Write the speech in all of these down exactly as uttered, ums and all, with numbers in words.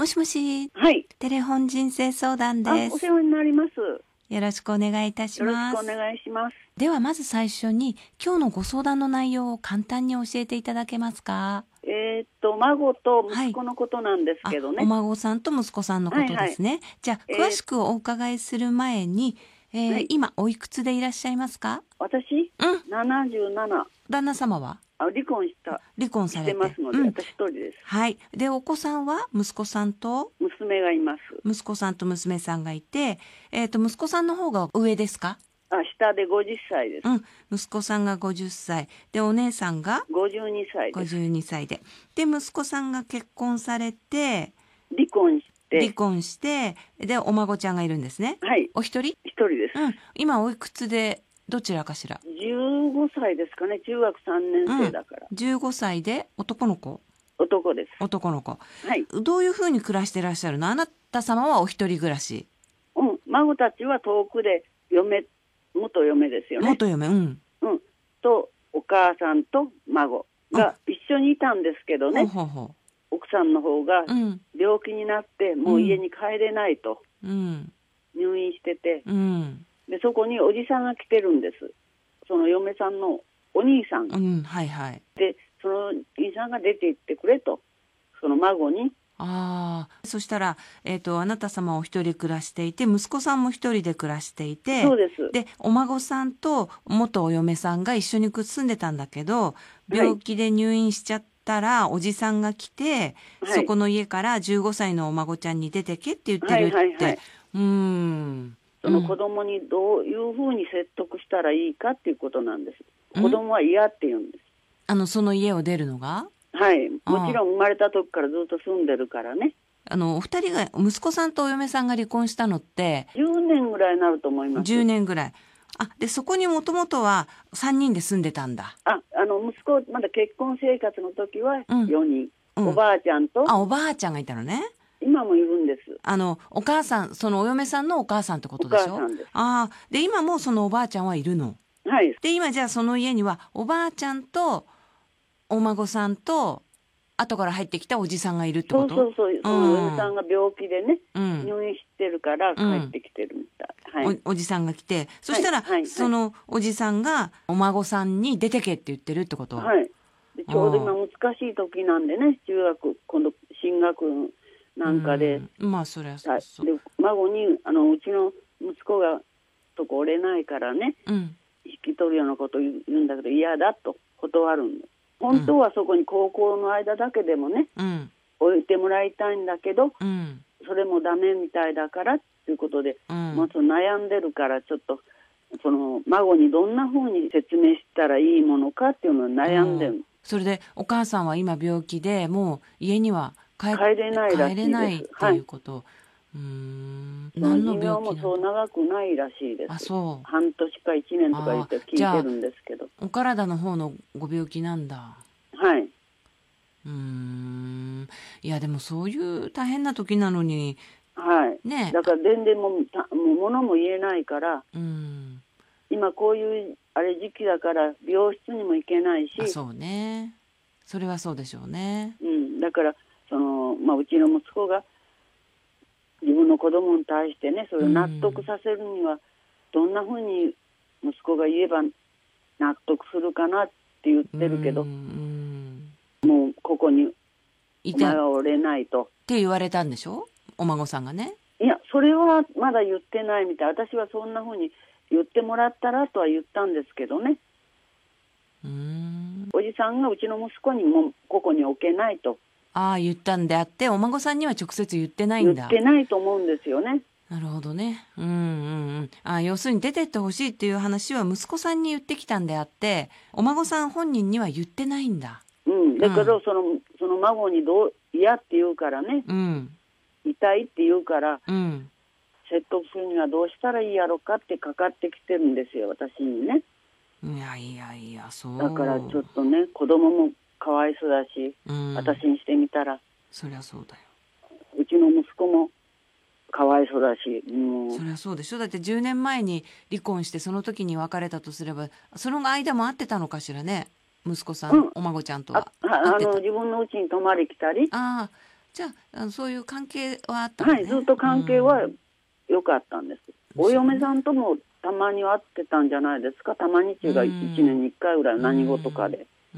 もしもし、 はい。 テレフォン人生相談あ、 です。 お世話になります。 よろしくお願いいたしよろします。 くお願いします。 ではまず最初に今日のご相談の内容を簡単に教えていただけますか？ えーっと、孫と息子のことなんですけどね。 あ、お孫さんと息子さんのことですね。 はいはい、 じゃあ、 えー、 詳しくお伺いする前に、えーはい、 今おいくつでいらっしゃいますか？ 私、 うん。 ななじゅうなな。 旦那様はあ、離婚した。 離婚されてしてますので、 うん、 私一人です。 はい。で、お子さんは息子さんと娘がいます。 息子さんと娘さんがいて、えっと、息子さんの方が上ですか？ あ、下でごじゅっさいです。 うん。息子さんがごじゅっさい。で、お姉さんがごじゅうにさいです。 ごじゅうにさいで。で、息子さんが結婚されて、 離婚して。 離婚して、で、お孫ちゃんがいるんですね。 はい。 お一人？ 一人です。 うん。今おいくつで、どちらかしら？ じゅうごさいですかね。中学さんねん生だから。 うん、じゅうごさいで男の子？ 男です。 男の子。 はい。 どういうふうに暮らしてらっしゃるの？あなた様はお一人暮らし。 うん。孫たちは遠くで嫁、元嫁ですよね。 元嫁、うん。 うん。と、お母さんと孫が一緒にいたんですけどね。 ほうほうほう。 奥さんの方が病気になってもう家に帰れないと、うん、入院してて、うん、でそこにおじさんが来てるんです。その嫁さんのお兄さん、うん、はいはい、でその兄さんが出て行ってくれと、その孫に。 ああ、そしたら、えーと、あなた様お一人暮らしていて、息子さんも一人で暮らしていて、 そうです。 でお孫さんと元お嫁さんが一緒に住んでたんだけど、病気で入院しちゃって、たらおじさんが来て、はい、そこの家からじゅうごさいのお孫ちゃんに出てけって言ってるって、はいはいはい、うーん、 その子供にどういうふうに説得したらいいかっていうことなんです。子供は嫌って言うんです。 あのその家を出るのが？ はい、もちろん生まれた時からずっと住んでるからね。 あのお二人が、息子さんとお嫁さんが離婚したのってじゅうねんぐらいになると思います。 じゅうねんぐらい。あ、でそこにもともとはさんにんで住んでたんだ。 あ、あの息子まだ結婚生活の時はよにん、うん、おばあちゃんと、 あ、おばあちゃんがいたのね。 今もいるんです。 あのお母さん、そのお嫁さんのお母さんってことでしょ？ お母さんです。 ああ、で今もそのおばあちゃんはいるの？ はい。 で今じゃあその家にはおばあちゃんとお孫さんと後から入ってきたおじさんがいるってこと？ そうそうそう、そのお嫁さんが病気でね、うん、入院してるから帰ってきてるみたい。 うん、はい、お, おじさんが来て、そしたら、はいはいはい、そのおじさんがお孫さんに出てけって言ってるってこと？ はい。でちょうど今難しい時なんでね、中学今度進学なんかで、 うん、まあそれはそうそう。 で孫にあのうちの息子がとこ折れないからね、うん、引き取るようなこと言うんだけど嫌だと断るんです。本当はそこに高校の間だけでもね、うん、置いてもらいたいんだけど、うん、それもダメみたいだからということで、うん、もっと悩んでるからちょっとその孫にどんな風に説明したらいいものかっていうのを悩んでる、うん、 それでお母さんは今病気でもう家には帰, 帰れないらしいです。 帰れないっていうこと、はい、うーん、 何の病気なの？寿命もそう長くないらしいです。 あ、そう。 半年かいちねんとか言って聞いてるんですけど。 お体の方のご病気なんだ。 はい。 うーん、いやでもそういう大変な時なのに、 はい。ね。だから全然もうもう物も言えないから。うん。今こういうあれ時期だから病室にも行けないし。 あ、そうね。それはそうでしょうね。 うん。だからそのまあうちの息子が自分の子供に対してね、それを納得させるにはどんなふうに息子が言えば納得するかなって言ってるけど、うん、もうここにお前は折れないとって言われたんでしょ、お孫さんがね。 いや、それはまだ言ってないみたい。私はそんなふうに言ってもらったらとは言ったんですけどね。うーん、おじさんがうちの息子にもここに置けないと。 ああ、言ったんであってお孫さんには直接言ってないんだ。 言ってないと思うんですよね。 なるほどね。うんうんうん。あ、要するに出てってほしいっていう話は息子さんに言ってきたんであってお孫さん本人には言ってないんだ。 うん。だけど、うん、そのその孫にどう嫌って言うからね、うん、痛いって言うから、うん、説得するにはどうしたらいいやろかってかかってきてるんですよ、私にね。 いやいやいや、そうだからちょっとね、子供もかわいそうだし、うん、私にしてみたらそりゃそうだよ。 うちの息子もかわいそうだし、もうそりゃそうでしょ。だってじゅうねんまえに離婚してその時に別れたとすればその間も会ってたのかしらね、息子さん、うん、お孫ちゃんとは。 ああの自分の家に泊まり来たり。 ああ、 じゃあ、あのそういう関係はあったのね。 はい、ずっと関係は良かったんです。お嫁さんともたまに会ってたんじゃないですか。たまに中がいちねんにいっかいぐらい何事かで。 うん、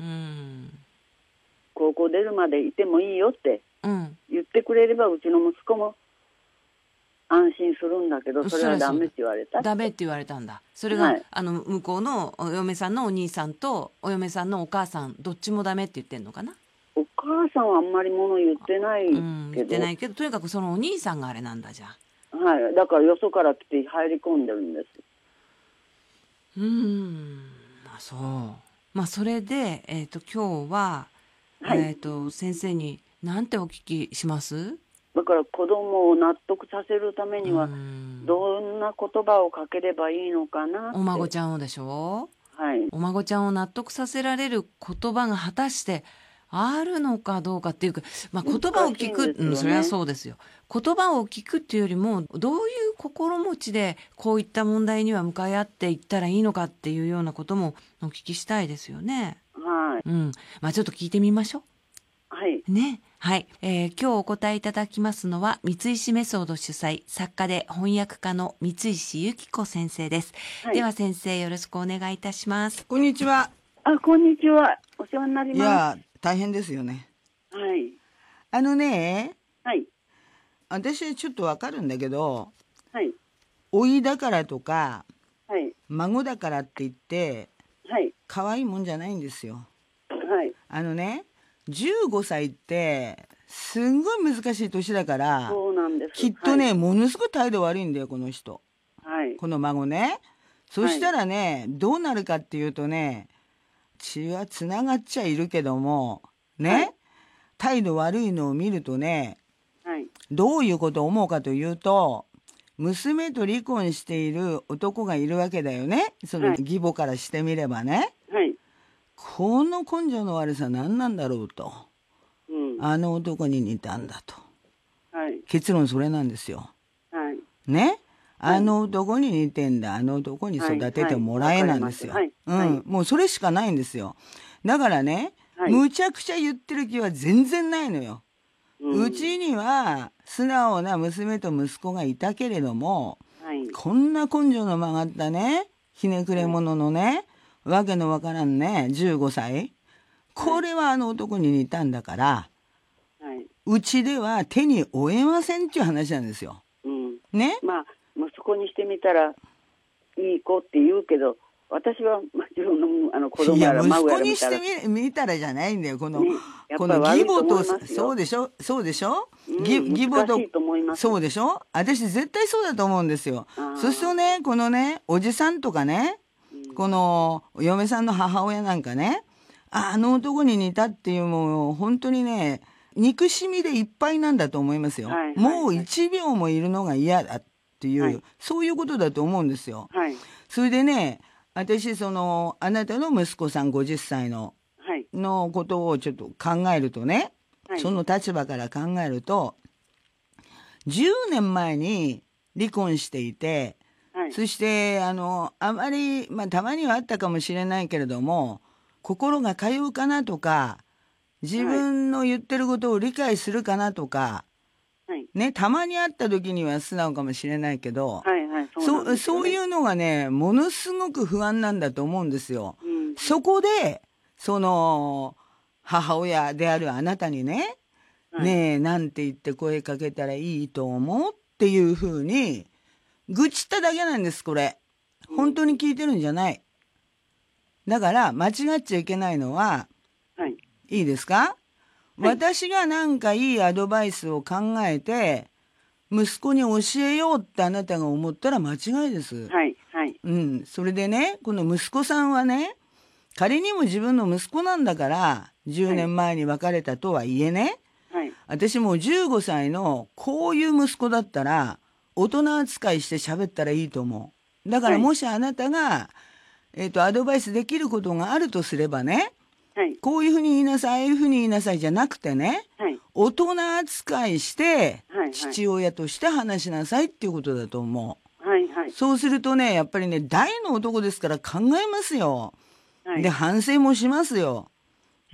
高校出るまでいてもいいよって言ってくれれば、うちの息子も安心するんだけど、それはダメって言われた。 ダメって言われたんだ。それが、はい、あの向こうのお嫁さんのお兄さんとお嫁さんのお母さんどっちもダメって言ってんのかな。 お母さんはあんまりもの言ってないけど、うん、 言ってないけど、とにかくそのお兄さんがあれなんだ。じゃあ、 はい、だからよそから来て入り込んでるんです。 うーん、まあそう。まあそれで、えっと今日は、はい、えっと先生に何てお聞きします？ だから子供を納得させるためにはどんな言葉をかければいいのかなって。 お孫ちゃんをでしょ？ はい。 お孫ちゃんを納得させられる言葉が果たしてあるのかどうかっていうか、まあ、言葉を聞く、ね、うん、それはそうですよ。言葉を聞くっていうよりもどういう心持ちでこういった問題には向かい合っていったらいいのかっていうようなこともお聞きしたいですよね。 はい。 うん。まあちょっと聞いてみましょう。 はい。 ね。はい、えー。今日お答えいただきますのは三石メソード主催、作家で翻訳家の三石由紀子先生です。はい、では先生、よろしくお願いいたします。 こんにちは。 あ、こんにちは。お世話になります。 いや、大変ですよね。 はい。 あのね、 はい。 私はちょっとわかるんだけど、 はい。 老いだからとか、 はい。 孫だからって言って、 はい。 可愛いもんじゃないんですよ。 はい。 あのね、じゅうごさいってすんごい難しい年だから、 そうなんです。 きっとね、はい、ものすごい態度悪いんだよこの人。 はい。 この孫ね。そしたらね、はい、どうなるかっていうとね、血はつながっちゃいるけどもね、はい、態度悪いのを見るとね、はい、どういうことを思うかというと、娘と離婚している男がいるわけだよね。その義母からしてみればね。はい、この根性の悪さ何なんだろうと、うん、あの男に似たんだと、はい、結論それなんですよ。はい、ね。あの男に似てんだ、あの男に育ててもらえなんですよ。はいはい、うん、もうそれしかないんですよ。だからね、はい、むちゃくちゃ言ってる気は全然ないのよ。うちには素直な娘と息子がいたけれども、はい、こんな根性の曲がったね、ひねくれ者のね、わけのわからんね、じゅうごさい。これはあの男に似たんだから、はい、うちでは手に負えませんっていう話なんですよ。うん、ね。 まあ息子にしてみたらいい子って言うけど、私は自分のあの子供やら孫やら見たら、 いや息子にしてみ、見たらじゃないんだよ。この、ね、この義母と、そうでしょそうでしょ、うん、義母と、そうでしょ、私絶対そうだと思うんですよ。そうするとね、このね、おじさんとかね、うん、この嫁さんの母親なんかね、あの男に似たっていう、もう本当にね、憎しみでいっぱいなんだと思いますよ。はいはいはい、もう一秒もいるのが嫌だっていう、はい、そういうことだと思うんですよ。はい、それでね、私そのあなたの息子さんごじゅっさいの、はい、のことをちょっと考えるとね、はい、その立場から考えるとじゅうねんまえに離婚していて、はい、そしてあのあまり、まあ、たまにはあったかもしれないけれども、心が通うかなとか、自分の言ってることを理解するかなとか、はい、ね、たまに会った時には素直かもしれないけど、はいはい、そう、そういうのがね、ものすごく不安なんだと思うんですよ。うん、そこで、その、母親であるあなたにね、はい、ねえ、なんて言って声かけたらいいと思うっていうふうに、愚痴っただけなんです、これ。本当に聞いてるんじゃない。だから、間違っちゃいけないのは、はい、いいですか？はい、私がなんかいいアドバイスを考えて、息子に教えようってあなたが思ったら間違いです。はいはい。うん。それでね、この息子さんはね、仮にも自分の息子なんだから、じゅうねんまえに別れたとはいえね、はい、私もうじゅうごさいのこういう息子だったら、大人扱いして喋ったらいいと思う。だからもしあなたが、はい、えっと、アドバイスできることがあるとすればね、はい、こういうふうに言いなさい、ああいうふうに言いなさいじゃなくてね、はい、大人扱いして、父親として話しなさいっていうことだと思う。はいはい、そうするとね、やっぱりね、大の男ですから考えますよ。はい、で、反省もしますよ。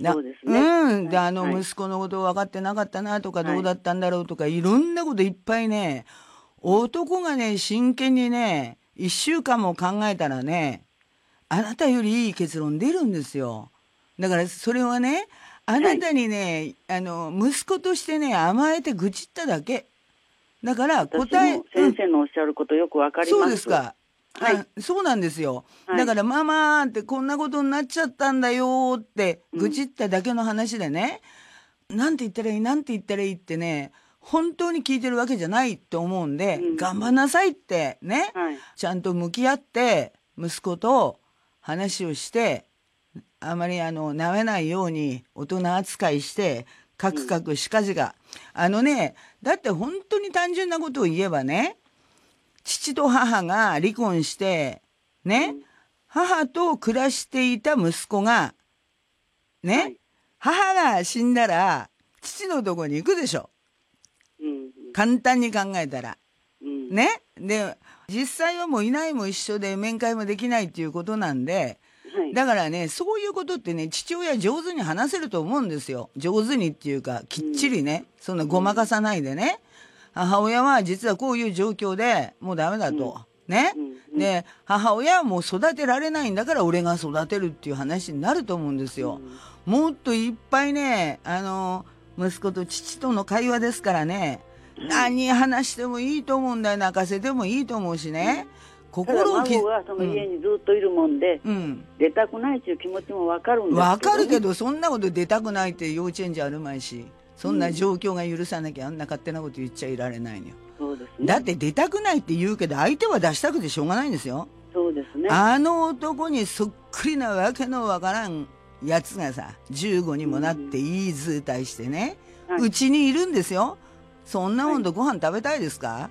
そうですね。 うん。で、あの、息子のこと分かってなかったなとか、どうだったんだろうとか、いろんなこといっぱいね、男がね、真剣にね、一週間も考えたらね、あなたよりいい結論出るんですよ。だから、それはね、あなたにね、はい、あの、息子としてね、甘えて愚痴っただけ。だから、答え。 先生のおっしゃることよくわかります。 そうですか。はい、そうなんですよ、はい、だからママってこんなことになっちゃったんだよって愚痴っただけの話でね、うん、なんて言ったらいいなんて言ったらいいってね本当に聞いてるわけじゃないと思うんで、うん、頑張んなさいってね、はい、ちゃんと向き合って息子と話をしてあまりあの舐めないように大人扱いしてカクカクしかじが、うん、あのねだって本当に単純なことを言えばね父と母が離婚して、ね、うん、母と暮らしていた息子が、ね、はい、母が死んだら、父のとこに行くでしょ。うん、簡単に考えたら。うん、ね。で、実際はもういないも一緒で面会もできないっていうことなんで、はい、だからね、そういうことってね、父親上手に話せると思うんですよ。上手にっていうか、きっちりね、うん、そんなごまかさないでね。母親は実はこういう状況でもうダメだと、うん、ね、うん、で母親はもう育てられないんだから俺が育てるっていう話になると思うんですよ、うん、もっといっぱいねあの息子と父との会話ですからね、うん、何話してもいいと思うんだよ。泣かせてもいいと思うしね、うん、心をき孫がその家にずっといるもんで、うん、出たくないっていう気持ちも分かるんですけど、ね、 分かるけどそんなこと出たくないって幼稚園じゃあるまいしそんな状況が許さなきゃあんな勝手なこと言っちゃいられないのよ。そうですね。だって出たくないって言うけど相手は出したくてしょうがないんですよ。 そうですね。 あの男にそっくりなわけのわからんやつがさじゅうごにもなっていい図体してね、うち、はい、にいるんですよ。そんなもんとご飯食べたいですか、はい、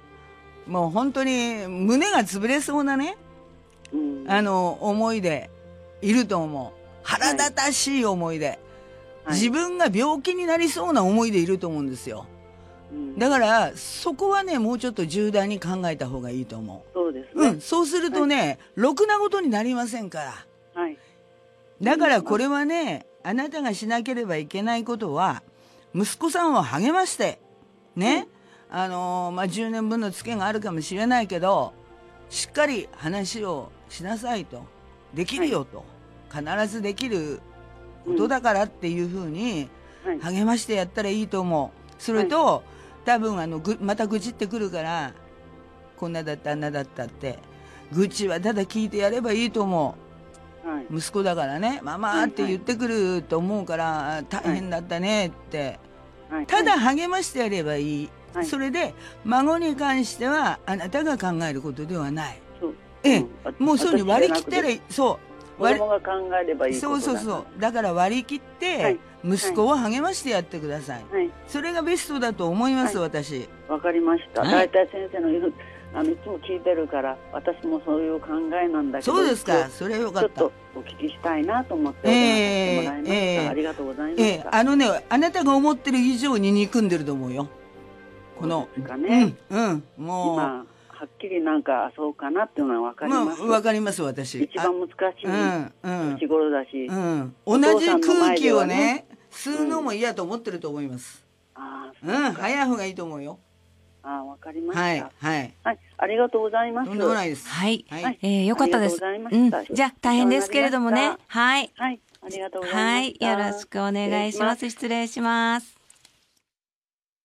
もう本当に胸が潰れそうなね、うん、あの思いでいると思う。腹立たしい思いで、はい自分が病気になりそうな思いでいると思うんですよ、うん、だからそこはねもうちょっと重大に考えた方がいいと思う。 そうですね、 うん、そうするとね、はい、ろくなことになりませんから、はい、だからこれはねあなたがしなければいけないことは息子さんを励ましてね、うん、あのー、まあじゅうねんぶんのツケがあるかもしれないけどしっかり話をしなさいと、できるよと、はい、必ずできることだからっていうふうに励ましてやったらいいと思う。それと、はい、多分あのぐまた愚痴ってくるからこんなだったあんなだったって愚痴はただ聞いてやればいいと思う、はい、息子だからねママって言ってくると思うから、はい、大変だったねって、はい、ただ励ましてやればいい、はい、それで孫に関してはあなたが考えることではない、ええ、もうそういうふうに割り切ったらいい。そう子供が考えればいいことだ。 そうそうそう。だから割り切って息子を励ましてやってください。はい、それがベストだと思います、はい、私。 わかりました。大体、はい、先生の言うあのいつも聞いてるから私もそういう考えなんだけど。 そうですか。それはよかった。 ちょっとお聞きしたいなと思ってお話してもらいました、えー。ありがとうございました。えー、 あのねあなたが思ってる以上に憎んでると思うよ。この。 そうですかね。 うん、うん、もう。 今はっきりなんかそうかなっていうのは分かります。 まあ、分かります私。 一番難しい年頃だし、 うんうん、同じ空気をね吸うのも嫌と思ってると思います。うん、あうん、早い方がいいと思うよ。 あ分かりました。 はいはい、 はい、ありがとうございます。 とんでもないです。 はい、はい、えー、よかったです。うん、じゃあ大変ですけれどもね。はい。 はい、ありがとうございます。 はい、よろしくお願いします。失礼します。